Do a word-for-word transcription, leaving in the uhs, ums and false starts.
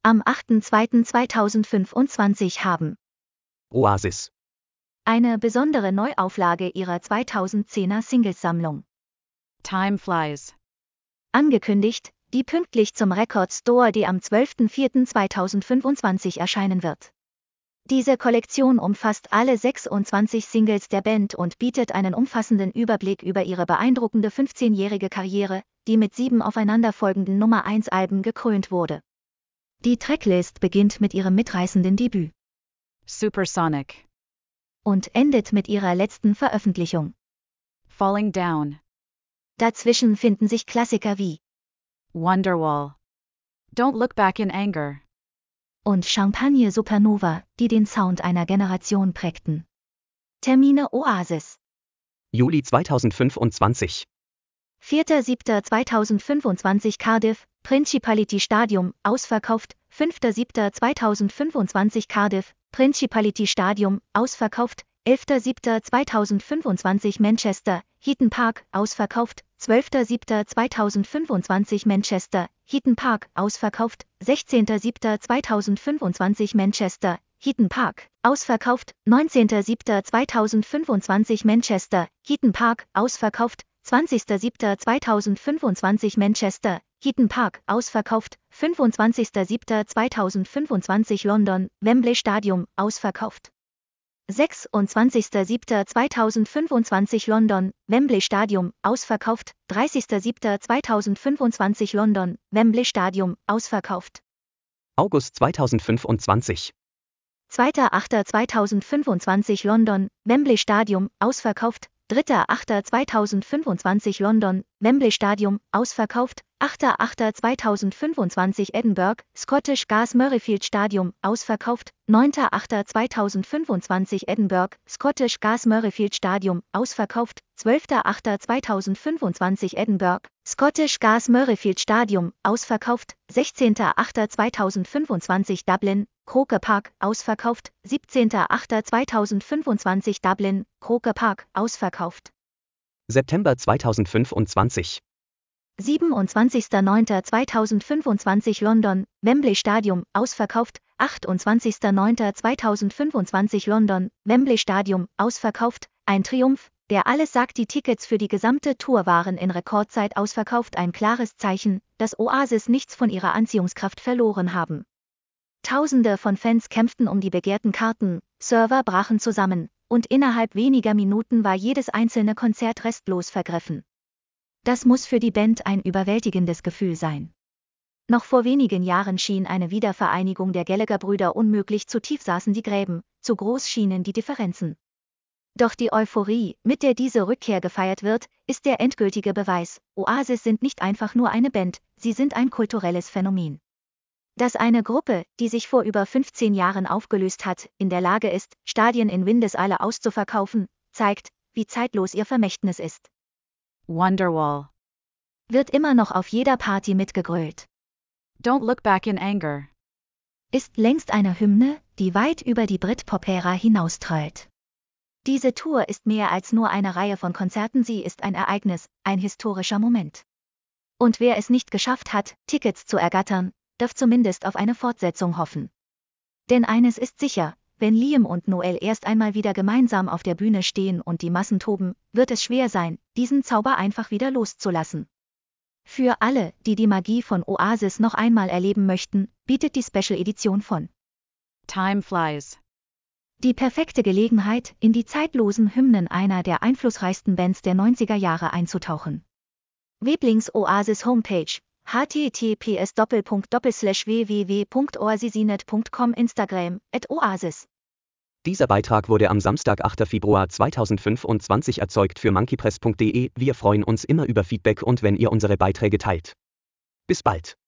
am achter zweiter zweitausendfünfundzwanzig haben Oasis eine besondere Neuauflage ihrer zweitausendzehner Singles-Sammlung Time Flies angekündigt, die pünktlich zum Record Store Day am zwölfter vierter zweitausendfünfundzwanzig erscheinen wird. Diese Kollektion umfasst alle sechsundzwanzig Singles der Band und bietet einen umfassenden Überblick über ihre beeindruckende fünfzehnjährige Karriere, die mit sieben aufeinanderfolgenden Nummer eins Alben gekrönt wurde. Die Tracklist beginnt mit ihrem mitreißenden Debüt Supersonic und endet mit ihrer letzten Veröffentlichung Falling Down. Dazwischen finden sich Klassiker wie Wonderwall, Don't Look Back in Anger und Champagne Supernova, die den Sound einer Generation prägten. Termine Oasis Juli zweitausendfünfundzwanzig vierter siebter zweitausendfünfundzwanzig Cardiff, Principality Stadium, ausverkauft, fünfter siebter zweitausendfünfundzwanzig Cardiff, Principality Stadium, ausverkauft, elfter siebter zweitausendfünfundzwanzig Manchester, Heaton Park, ausverkauft, zwölfter siebter zweitausendfünfundzwanzig Manchester, Heaton Park, ausverkauft, sechzehnter siebter zweitausendfünfundzwanzig Manchester, Heaton Park, ausverkauft, neunzehnter siebter zweitausendfünfundzwanzig Manchester, Heaton Park, ausverkauft, zwanzigster siebter zweitausendfünfundzwanzig Manchester, Heaton Park, ausverkauft, fünfundzwanzigster siebter zweitausendfünfundzwanzig London, Wembley Stadium, ausverkauft. sechsundzwanzigster siebter zweitausendfünfundzwanzig London, Wembley Stadium, ausverkauft, dreißigster siebter zweitausendfünfundzwanzig London, Wembley Stadium, ausverkauft. August zweitausendfünfundzwanzig zweiter achter zweitausendfünfundzwanzig London, Wembley Stadium, ausverkauft, dritter achter zweitausendfünfundzwanzig London, Wembley Stadium, ausverkauft, achter achter zweitausendfünfundzwanzig Edinburgh, Scottish Gas Murrayfield Stadium, ausverkauft, neunter achter zweitausendfünfundzwanzig Edinburgh, Scottish Gas Murrayfield Stadium, ausverkauft, zwölfter achter zweitausendfünfundzwanzig Edinburgh, Scottish Gas Murrayfield Stadium, ausverkauft, sechzehnter achter zweitausendfünfundzwanzig Dublin, Croke Park, ausverkauft, siebzehnter achter zweitausendfünfundzwanzig Dublin, Croke Park, ausverkauft. September zweitausendfünfundzwanzig siebenundzwanzigster neunter zweitausendfünfundzwanzig London, Wembley Stadium, ausverkauft, achtundzwanzigster neunter zweitausendfünfundzwanzig London, Wembley Stadium, ausverkauft, ein Triumph, der alles sagt. Die Tickets für die gesamte Tour waren in Rekordzeit ausverkauft, ein klares Zeichen, dass Oasis nichts von ihrer Anziehungskraft verloren haben. Tausende von Fans kämpften um die begehrten Karten, Server brachen zusammen, und innerhalb weniger Minuten war jedes einzelne Konzert restlos vergriffen. Das muss für die Band ein überwältigendes Gefühl sein. Noch vor wenigen Jahren schien eine Wiedervereinigung der Gallagher-Brüder unmöglich, zu tief saßen die Gräben, zu groß schienen die Differenzen. Doch die Euphorie, mit der diese Rückkehr gefeiert wird, ist der endgültige Beweis: Oasis sind nicht einfach nur eine Band, sie sind ein kulturelles Phänomen. Dass eine Gruppe, die sich vor über fünfzehn Jahren aufgelöst hat, in der Lage ist, Stadien in Windeseile auszuverkaufen, zeigt, wie zeitlos ihr Vermächtnis ist. Wonderwall, Wird immer noch auf jeder Party mitgegrölt. Don't Look Back in Anger Ist längst eine Hymne, die weit über die Britpop-Ära hinaustrollt. Diese Tour ist mehr als nur eine Reihe von Konzerten, sie ist ein Ereignis, ein historischer Moment. Und wer es nicht geschafft hat, Tickets zu ergattern, darf zumindest auf eine Fortsetzung hoffen. Denn eines ist sicher: Wenn Liam und Noel erst einmal wieder gemeinsam auf der Bühne stehen und die Massen toben, wird es schwer sein, diesen Zauber einfach wieder loszulassen. Für alle, die die Magie von Oasis noch einmal erleben möchten, bietet die Special-Edition von Time Flies die perfekte Gelegenheit, in die zeitlosen Hymnen einer der einflussreichsten Bands der neunziger Jahre einzutauchen. Weblings Oasis Homepage h t t p s doppelpunkt doppelpunkt slash w w w punkt oasisinet punkt com Instagram at oasis. Dieser Beitrag wurde am Samstag, achter Februar zweitausendfünfundzwanzig erzeugt für monkeypress punkt de. Wir freuen uns immer über Feedback und wenn ihr unsere Beiträge teilt. Bis bald.